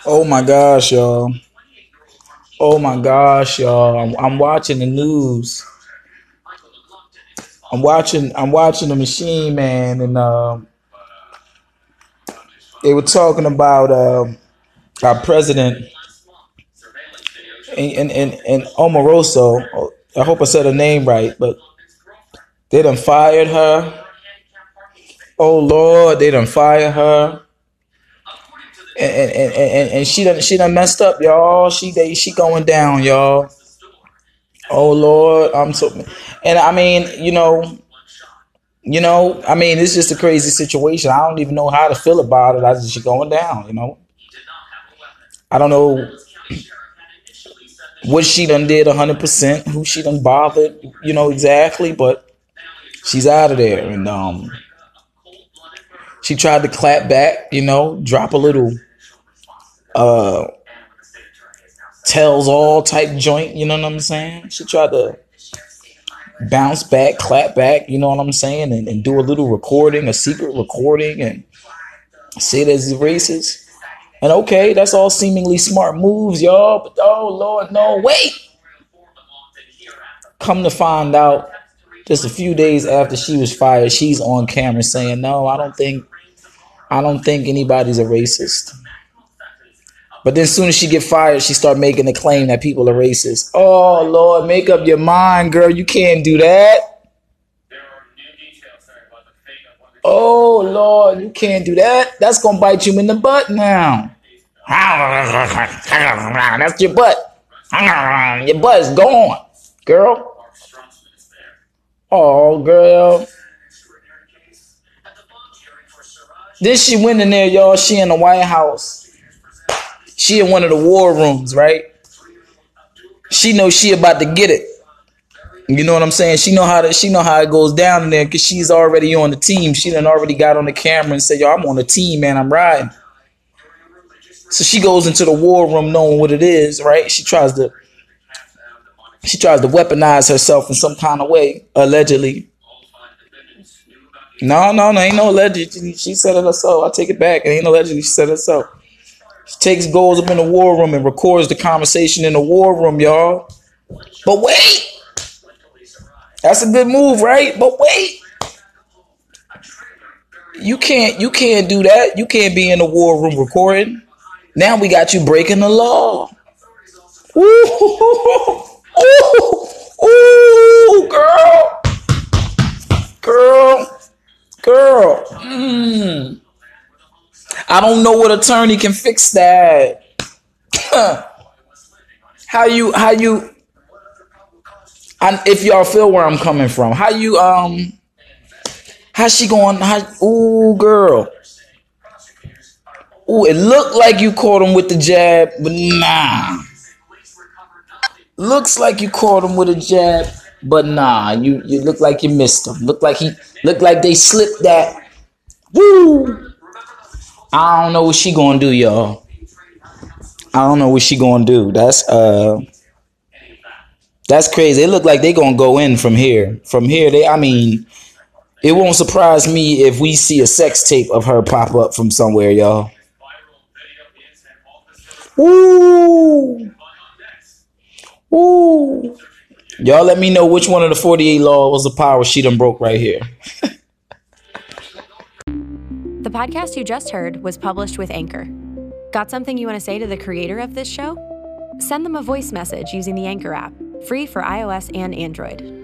Oh my gosh, y'all. Oh my gosh, y'all. I'm watching the news. I'm watching the Machine Man, and they were talking about our president and Omaroso. I hope I said her name right, but they done fired her. Oh Lord, they done fired her. And she done messed up, y'all. She going down, y'all. Oh Lord, I'm so, and I mean, I mean, it's just a crazy situation. I don't even know how to feel about it. I just she going down. I don't know what she done did 100%, who she done bothered, exactly, but she's out of there. And she tried to clap back, drop a little uh tells all type joint, you know what I'm saying? She tried to bounce back, clap back, you know what I'm saying, and do a little recording, a secret recording, and say that he's racist. And okay, that's all seemingly smart moves, y'all. But oh Lord, no, wait. Come to find out, just a few days after she was fired, she's on camera saying, "No, I don't think anybody's a racist." But then as soon as she get fired, she start making the claim that people are racist. Oh Lord, make up your mind, girl. You can't do that. Oh Lord, you can't do that. That's gonna bite you in the butt now. That's your butt. Your butt is gone, girl. Oh, girl. Then she went in there, y'all. She in the White House. She in one of the war rooms, right? She knows she about to get it. You know what I'm saying? She know how it goes down in there because she's already on the team. She done already got on the camera and said, "Yo, I'm on the team, man. I'm riding." So she goes into the war room knowing what it is, right? She tries to weaponize herself in some kind of way, allegedly. No, ain't no allegedly. She said it herself. I take it back. It ain't allegedly. She said it herself. She goes up in the war room and records the conversation in the war room, y'all. But wait, that's a good move, right? But wait, you can't do that. You can't be in the war room recording. Now we got you breaking the law. Ooh, ooh, ooh, girl. I don't know what attorney can fix that. how you if y'all feel where I'm coming from, how she going, ooh, girl, ooh, it looked like you caught him with the jab, but nah, looks like you caught him with a jab, but nah, you look like you missed him. Look like they slipped that. Woo. I don't know what she gonna do, y'all. I don't know what she gonna do. That's crazy. It look like they gonna go in from here. From here, it won't surprise me if we see a sex tape of her pop up from somewhere, y'all. Woo! Woo! Y'all let me know which one of the 48 laws of power she done broke right here. The podcast you just heard was published with Anchor. Got something you want to say to the creator of this show? Send them a voice message using the Anchor app, free for iOS and Android.